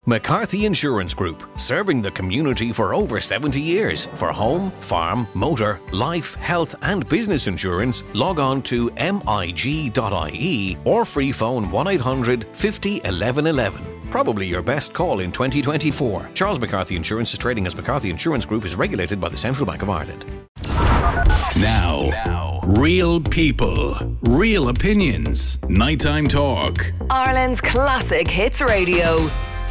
McCarthy Insurance Group, serving the community for over 70 years. For home, farm, motor, life, health and business insurance, log on to mig.ie or free phone 1800 50 11 11. Probably your best call in 2024. Charles McCarthy Insurance is trading as McCarthy Insurance Group, is regulated by the Central Bank of Ireland. Now, real people, real opinions. Nighttime Talk. Ireland's classic hits radio.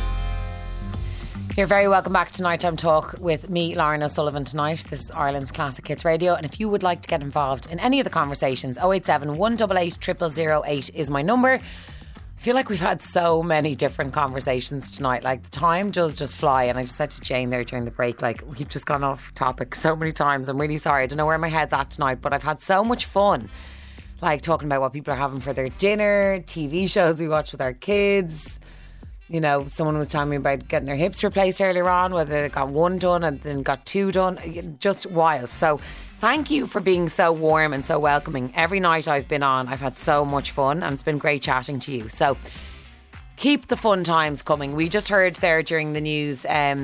You're very welcome back to Nighttime Talk with me, Lauren O'Sullivan, tonight. This is Ireland's Classic Hits Radio, and if you would like to get involved in any of the conversations, 087 188 0008 is my number. I feel like we've had so many different conversations tonight. Like, the time does just fly, and I just said to Jane there during the break, like, we've just gone off topic so many times. I'm really sorry. I don't know where my head's at tonight, but I've had so much fun, like talking about what people are having for their dinner, TV shows we watch with our kids. You know, someone was telling me about getting their hips replaced earlier on, whether they got one done and then got two done. Just wild. So thank you for being so warm and so welcoming. Every night I've been on, I've had so much fun, and it's been great chatting to you. So keep the fun times coming. We just heard there during the news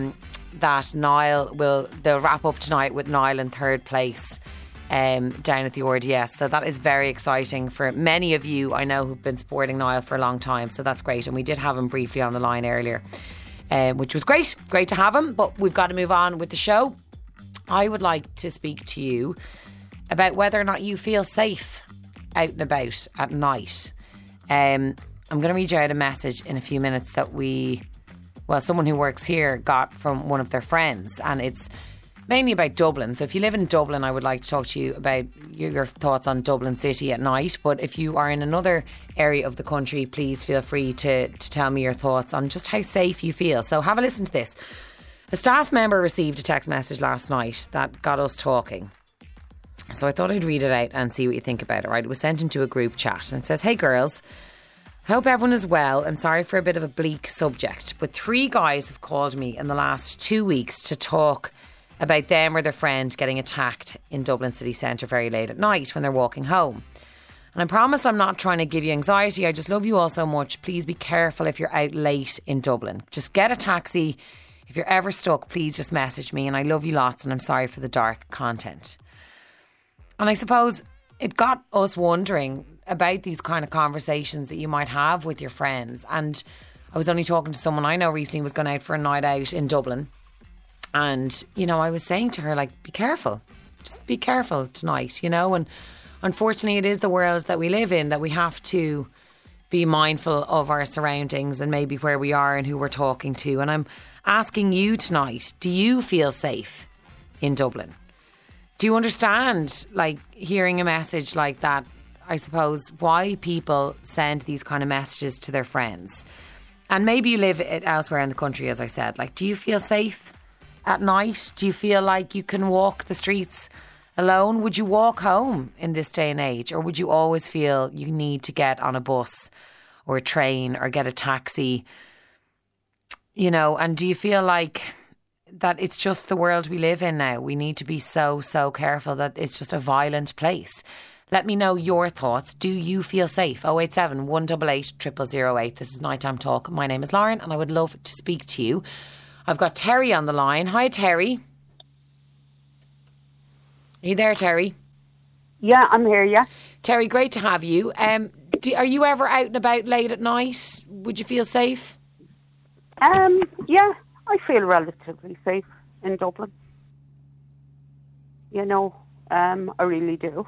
that they'll wrap up tonight with Niall in third place down at the RDS. So that is very exciting for many of you, I know, who've been supporting Niall for a long time. So that's great. And we did have him briefly on the line earlier, which was great. Great to have him. But we've got to move on with the show. I would like to speak to you about whether or not you feel safe out and about at night. I'm going to read you out a message in a few minutes that someone who works here got from one of their friends, and it's mainly about Dublin. So if you live in Dublin, I would like to talk to you about your thoughts on Dublin City at night. But if you are in another area of the country, please feel free to tell me your thoughts on just how safe you feel. So have a listen to this. A staff member received a text message last night that got us talking. So I thought I'd read it out and see what you think about it, right? It was sent into a group chat and it says, "Hey girls, hope everyone is well, and sorry for a bit of a bleak subject, but 3 guys have called me in the last 2 weeks to talk about them or their friend getting attacked in Dublin city centre very late at night when they're walking home. And I promise I'm not trying to give you anxiety. I just love you all so much. Please be careful if you're out late in Dublin. Just get a taxi. If you're ever stuck, please just message me. And I love you lots, and I'm sorry for the dark content." And I suppose it got us wondering about these kind of conversations that you might have with your friends. And I was only talking to someone I know recently who was going out for a night out in Dublin. And, you know, I was saying to her, like, be careful. Just be careful tonight, you know. And unfortunately, it is the world that we live in that we have to be mindful of our surroundings and maybe where we are and who we're talking to. And I'm asking you tonight, do you feel safe in Dublin? Do you understand, like, hearing a message like that, I suppose, why people send these kind of messages to their friends? And maybe you live elsewhere in the country, as I said. Like, do you feel safe at night? Do you feel like you can walk the streets alone? Would you walk home in this day and age? Or would you always feel you need to get on a bus or a train or get a taxi? You know, and do you feel like that it's just the world we live in now? We need to be so careful that it's just a violent place. Let me know your thoughts. Do you feel safe? 087 188 0008. This is Nighttime Talk. My name is Lauren and I would love to speak to you. I've got Terry on the line. Hi, Terry. Are you there, Terry? Yeah, I'm here, yeah. Terry, great to have you. Are you ever out and about late at night? Would you feel safe? Yeah, I feel relatively safe in Dublin. You know, I really do.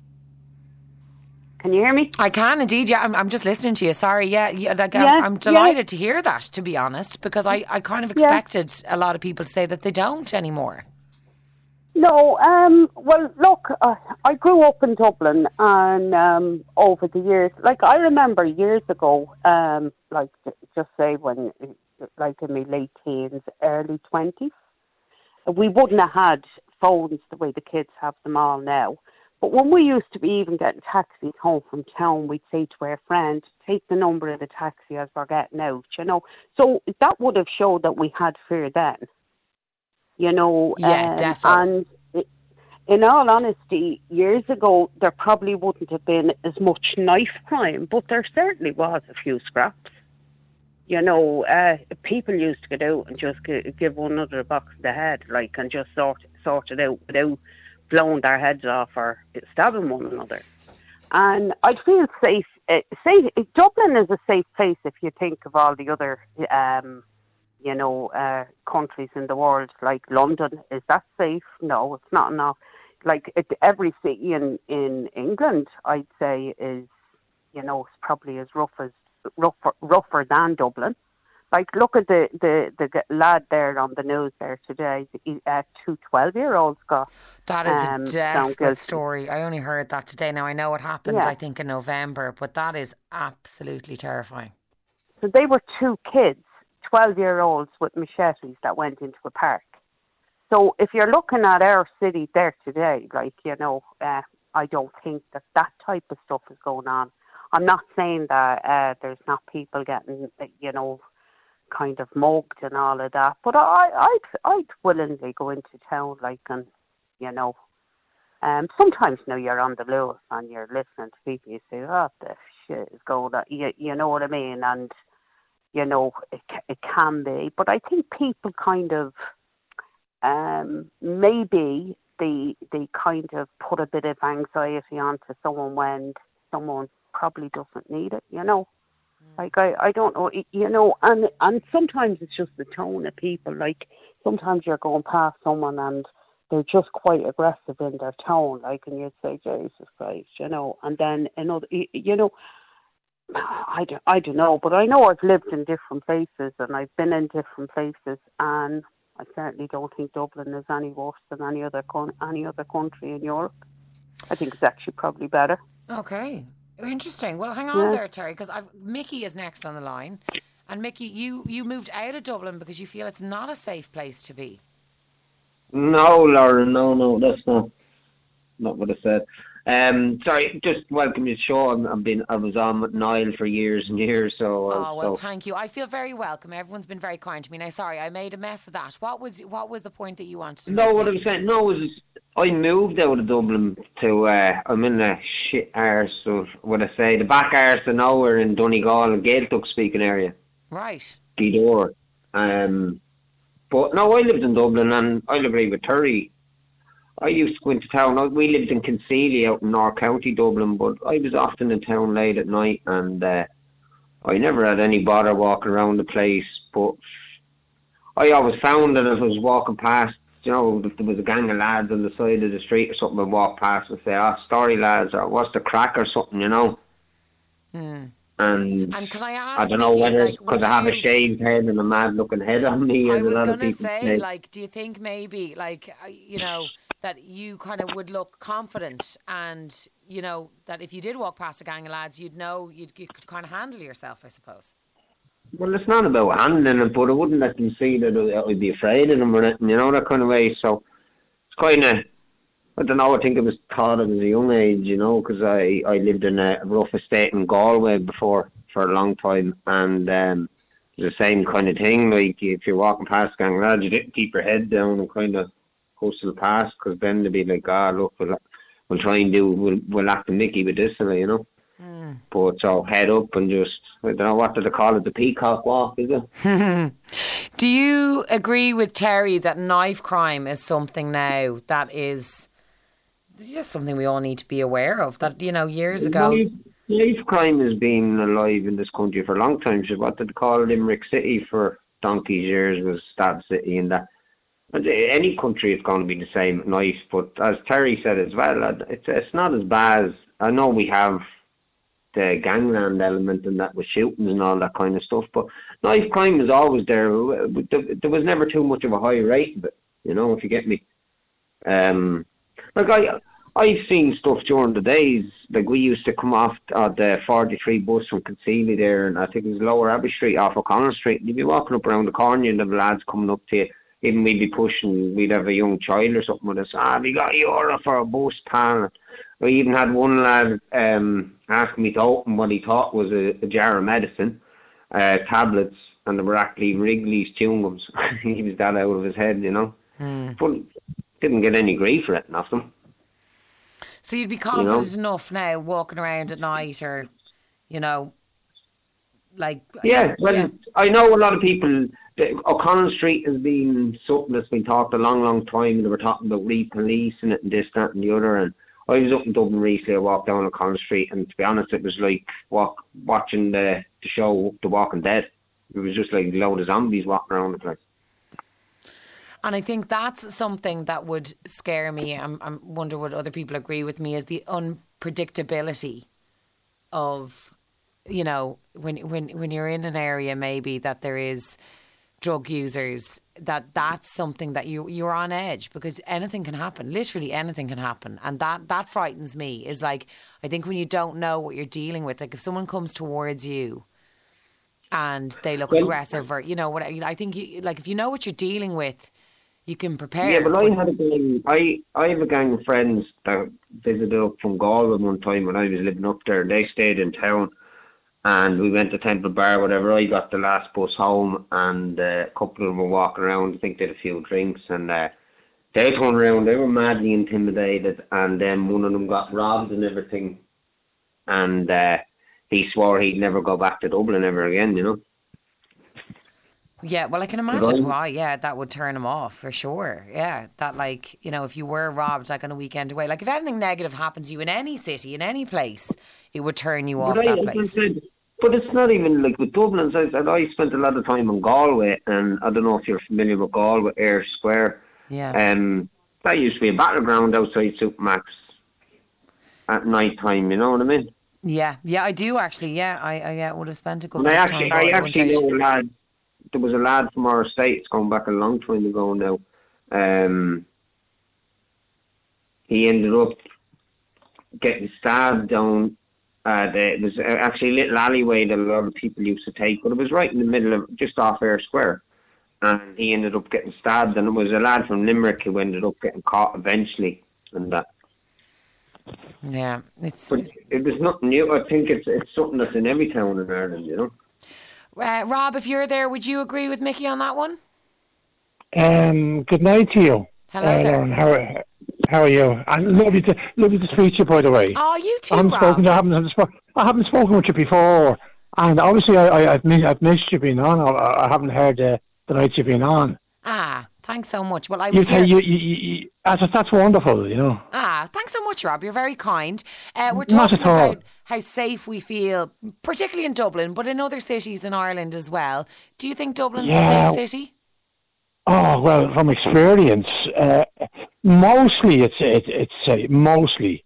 Can you hear me? I can indeed, yeah. I'm just listening to you. Sorry, yeah. I'm delighted to hear that, to be honest, because I kind of expected a lot of people to say that they don't anymore. No, well, look, I grew up in Dublin, and over the years, like, I remember years ago, like, just say when, like, in my late teens, early 20s, we wouldn't have had phones the way the kids have them all now. But when we used to be even getting taxis home from town, we'd say to our friend, take the number of the taxi as we're getting out, you know. So that would have showed that we had fear then, you know. Yeah, definitely. And in all honesty, years ago, there probably wouldn't have been as much knife crime, but there certainly was a few scraps, people used to get out and just give one another a box to the head, like, and just sort it out without blowing their heads off or stabbing one another. And I'd feel safe. Dublin is a safe place if you think of all the other, countries in the world. Like London, is that safe? No, it's not enough. Like every city in England, I'd say is, it's probably as rougher than Dublin. Like, look at the lad there on the news there today. Two 12-year-olds got. That is a desperate story. I only heard that today. Now, I know it happened, I think, in November, but that is absolutely terrifying. So they were two kids, 12-year-olds with machetes that went into a park. So if you're looking at our city there today, like, I don't think that type of stuff is going on. I'm not saying that there's not people getting, kind of mugged and all of that, but I'd willingly go into town, like, and sometimes you're on the loose and you're listening to people, you say, "Oh, the shit is going on," you know what I mean, and it can be, but I think people kind of maybe they kind of put a bit of anxiety onto someone when someone probably doesn't need it, Like, I don't know, and sometimes it's just the tone of people. Like, sometimes you're going past someone and they're just quite aggressive in their tone, like, and you'd say, Jesus Christ, and then another, I don't know, but I know I've lived in different places and I've been in different places, and I certainly don't think Dublin is any worse than any other country in Europe. I think it's actually probably better. Okay. Interesting. Well, hang on there, Terry, because Mickey is next on the line. And Mickey, you moved out of Dublin because you feel it's not a safe place to be. No, Lauren, no, that's not what I said. Sorry, just welcome to the show. I was on with Niall for years and years, so. Thank you. I feel very welcome. Everyone's been very kind to me. Now, sorry, I made a mess of that. What was the point that you wanted to make? No, what I'm saying, was I moved out of Dublin to, I'm in the shit arse of, what I say, the back arse of nowhere in Donegal, a Gaeltacht speaking area. Right. Gweedore. But no, I lived in Dublin, and I'll agree with Terry. I used to go into town. We lived in Kinseely out in North County, Dublin, but I was often in town late at night, and I never had any bother walking around the place. But I always found that if I was walking past, if there was a gang of lads on the side of the street or something, I'd walk past and say, "Story lads," or "What's the crack," or something, And can I ask, I don't know whether it's because I have a shaved head and a mad-looking head on me. I was going to say, do you think maybe, that you kind of would look confident and, that if you did walk past a gang of lads, you could kind of handle yourself, I suppose? Well, it's not about handling it, but I wouldn't let them see that I'd be afraid of them or anything, that kind of way. So it's kind of, I don't know, I think it was taught at a young age, because I lived in a rough estate in Galway before for a long time, and the same kind of thing. Like, if you're walking past a gang of lads, you didn't keep your head down and kind of hustle past, because then they'd be like, look, we'll try and we'll act the Mickey with this, But so head up and just, I don't know, what do they call it, the peacock walk, is it? Do you agree with Terry that knife crime is something now that is just something we all need to be aware of? That, years ago... Knife crime has been alive in this country for a long time. So what did they call it? Limerick City for donkey's years was Stab City, and that. Any country is going to be the same knife, but as Terry said as well, it's not as bad as, I know we have the gangland element and that with shootings and all that kind of stuff, but knife crime is always there. There was never too much of a high rate of it, if you get me. I've seen stuff during the days, like we used to come off the 43 bus from Kinseely there, and I think it was Lower Abbey Street off O'Connell Street, and you'd be walking up around the corner and the lads coming up to you. Even we'd be pushing, we'd have a young child or something with us. We got €1 for a bus, pal. We even had one lad asking me to open what he thought was a jar of medicine, tablets, and they were actually Wrigley's chewing gums. He was that out of his head, But didn't get any grief for it, nothing. So you'd be confident enough now walking around at night or, Like, Yeah, well, I know a lot of people. O'Connell Street has been something that's been talked a long, long time. They were talking about re-policing it and this, that, and the other. And I was up in Dublin recently. I walked down O'Connell Street, and to be honest, it was like watching the show The Walking Dead. It was just like a load of zombies walking around the place. And I think that's something that would scare me. I wonder would other people agree with me, is the unpredictability of, you know, when you're in an area maybe that there is drug users, that's something that you're on edge, because anything can happen. Literally anything can happen. And that frightens me, is like, I think when you don't know what you're dealing with, like if someone comes towards you and they look aggressive, or, you know, what I think if you know what you're dealing with, you can prepare. Yeah, but I had a gang. I have a gang of friends that visited up from Galway one time when I was living up there. They stayed in town, and we went to Temple Bar, whatever. I got the last bus home, and a couple of them were walking around. I think they had a few drinks, and they turned around. They were madly intimidated, and then one of them got robbed and everything. And he swore he'd never go back to Dublin ever again, you know. Yeah, well, I can imagine why. Yeah, that would turn him off for sure. Yeah, that, like, you know, if you were robbed like on a weekend away, like if anything negative happens to you in any city, in any place, it would turn you off that place. But it's not even like with Dublin. I spent a lot of time in Galway, and I don't know if you're familiar with Galway, Ayr Square. Yeah. That used to be a battleground outside Supermax at night time. You know what I mean? Yeah, I do actually. Yeah, I would have spent a good bit of time. I actually know a lad. There was a lad from our estate, it's going back a long time ago now. He ended up getting stabbed down. It was actually a little alleyway that a lot of people used to take, but it was right in the middle of, just off Ayr Square. And he ended up getting stabbed, and it was a lad from Limerick who ended up getting caught eventually. And that. Yeah, but it was nothing new. I think it's something that's in every town in Ireland, you know. Rob, if you're there, would you agree with Mickey on that one? Good night to you. Hello there. Lauren, how are you? And lovely to speak to you, by the way. Oh, you too, Rob. I haven't spoken with you before, and obviously I've missed you being on. I haven't heard the night you've been on. Thanks so much. Well, I was here. That's wonderful, you know. Thanks so much, Rob. You're very kind. We're talking about how safe we feel, particularly in Dublin, but in other cities in Ireland as well. Do you think Dublin's a safe city? Oh, well, from experience, mostly it's safe. Mostly.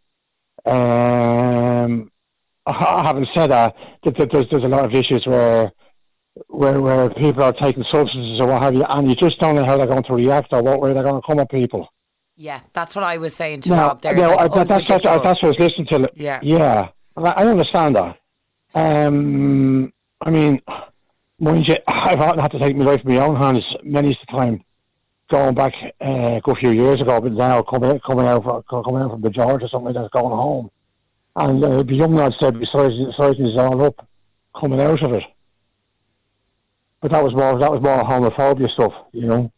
Having said that, there's a lot of issues where people are taking substances or what have you, and you just don't know how they're going to react or what way they're going to come at people. Yeah, that's what I was saying to Rob there. That's what I was listening to. Yeah, I understand that. I mean, mind you, I've often had to take my life in my own hands many a time, going back a good few years ago, but now coming out from the George or something like that, going home, and the young lad said sizing his all up, coming out of it. But that was more homophobia stuff, you know.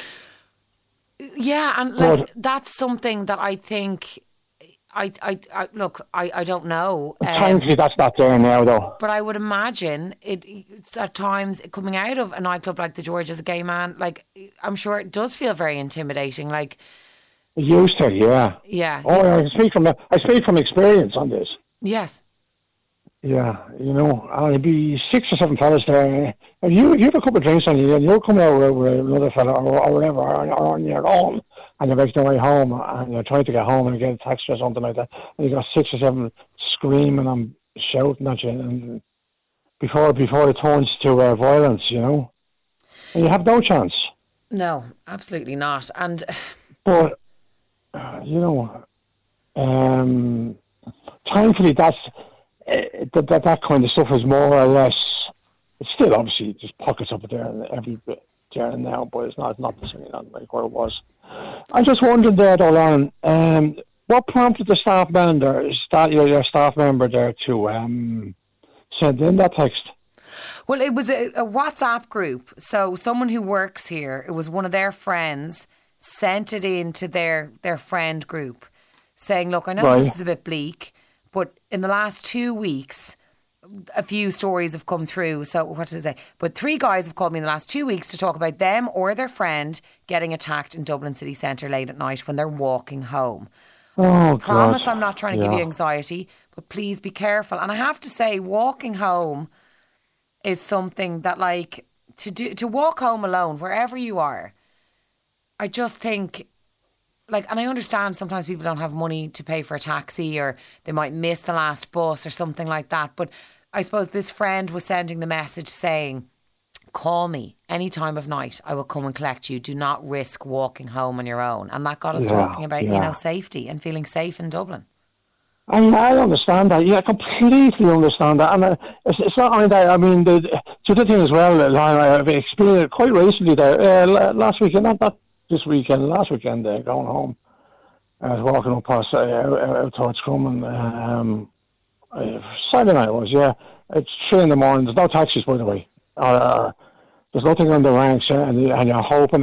Yeah, and that's something that I think. I don't know. Thankfully, that's not there now, though. But I would imagine it's at times coming out of a nightclub like the George as a gay man. Like, I'm sure it does feel very intimidating. Like, it used to, yeah. Yeah. Oh, I speak from experience on this. Yes. Yeah, you know, I'd be 6 or 7 fellas there. And you have a couple of drinks on you, and you're coming out with another fella or whatever, or on your own, and you're making your way home, and you're trying to get home and get a taxi or something like that, and you got 6 or 7 screaming and shouting at you, and before it turns to violence, you know, and you have no chance. No, absolutely not. And but you know, thankfully that's. That kind of stuff is more or less. It's still obviously just pockets up there and every bit there and now, but it's not the same like what it was. I just wondered there, though, Lauren, what prompted the staff member, your staff member there to send in that text? Well, it was a WhatsApp group. So someone who works here, it was one of their friends, sent it into their friend group, saying, "Look, I know this is a bit bleak, but in the last 2 weeks, a few stories have come through. So what did I say? But 3 guys have called me in the last 2 weeks to talk about them or their friend getting attacked in Dublin city centre late at night when they're walking home. Oh, I promise God. I'm not trying to give you anxiety, but please be careful. And I have to say, walking home is something that, like, to walk home alone, wherever you are, I just think, like, and I understand sometimes people don't have money to pay for a taxi or they might miss the last bus or something like that. But I suppose this friend was sending the message saying, call me any time of night. I will come and collect you. Do not risk walking home on your own. And that got us talking about, safety and feeling safe in Dublin. I understand that. Yeah, I completely understand that. And it's not only that. I mean, the other thing as well, I've experienced it quite recently there. Last weekend, not this weekend, last weekend, going home. I was walking up past out towards Crumlin. Saturday night it was, yeah. It's 3 in the morning. There's no taxis, by the way. There's nothing on the ranks, and you're hoping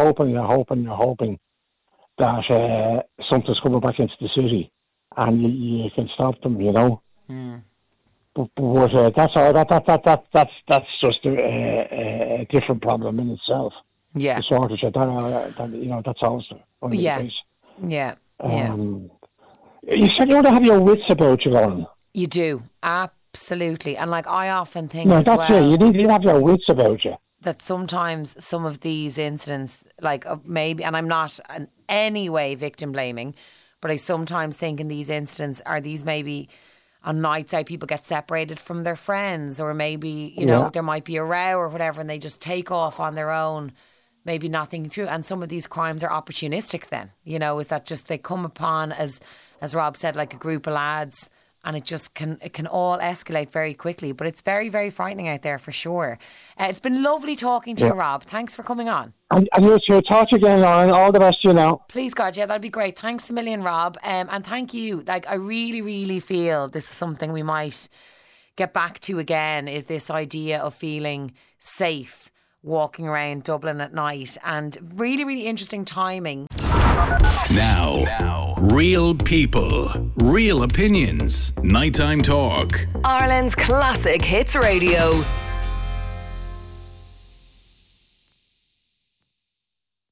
that something's coming back into the city, and you can stop them, you know. Mm. But that's just a different problem in itself. Yeah. The shortage of that, that's always the case. Yeah. You said you want to have your wits about you, Lauren. You do, absolutely. And like, I often think it. You need to have your wits about you. That sometimes some of these incidents, like maybe, and I'm not in any way victim blaming, but I sometimes think in these incidents, are these maybe on nights out people get separated from their friends, or maybe, you know, there might be a row or whatever and they just take off on their own, maybe not thinking through. And some of these crimes are opportunistic then, you know, is that just they come upon, as Rob said, like a group of lads, and it can all escalate very quickly. But it's very, very frightening out there for sure. It's been lovely talking to you, Rob. Thanks for coming on. And you'll talk again, Lauren. All the best to you now. Please, God, yeah, that'd be great. Thanks a million, Rob. And thank you. Like, I really, really feel this is something we might get back to again, is this idea of feeling safe walking around Dublin at night. And really, really interesting timing. Now, real people, real opinions. Nighttime Talk. Ireland's Classic Hits Radio.